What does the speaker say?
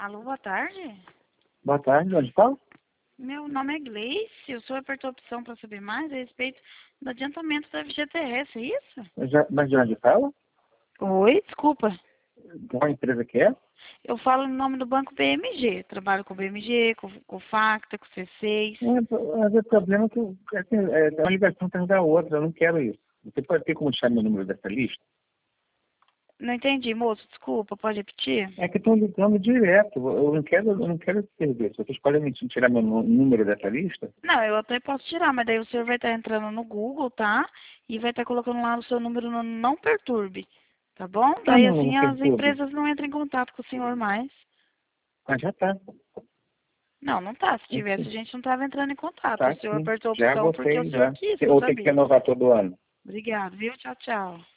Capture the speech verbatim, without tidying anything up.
Alô, boa tarde. Boa tarde, onde fala? Meu nome é Gleice. O senhor apertou a opção para saber mais a respeito do adiantamento da F G T S, é isso? Mas já- Mas de onde fala? Oi, desculpa. Qual empresa que é? Eu falo em nome do Banco B M G. Trabalho com o B M G, com, com o Facta, com o C seis. É, mas o problema é que eu- assim, é uma ligação atrás da outra, eu não quero isso. Você pode ter como tirar meu número dessa lista? Não entendi, moço. Desculpa, pode repetir? É que estão ligando direto, eu não quero, eu não quero perder. Se vocês podem me tirar meu nu- número dessa lista? Não, eu até posso tirar, mas daí o senhor vai estar entrando no Google, tá? E vai estar colocando lá o seu número no Não Perturbe, tá bom? Tá Daí no assim as perturbe. empresas não entram em contato com o senhor mais. Ah, já tá. Não, não tá. Se tivesse, Aqui. a gente não estava entrando em contato. Tá O senhor aqui. apertou a Já opção porque o botei, senhor já. quis Ou tem que saber. renovar todo ano? Obrigado, viu? Tchau, tchau.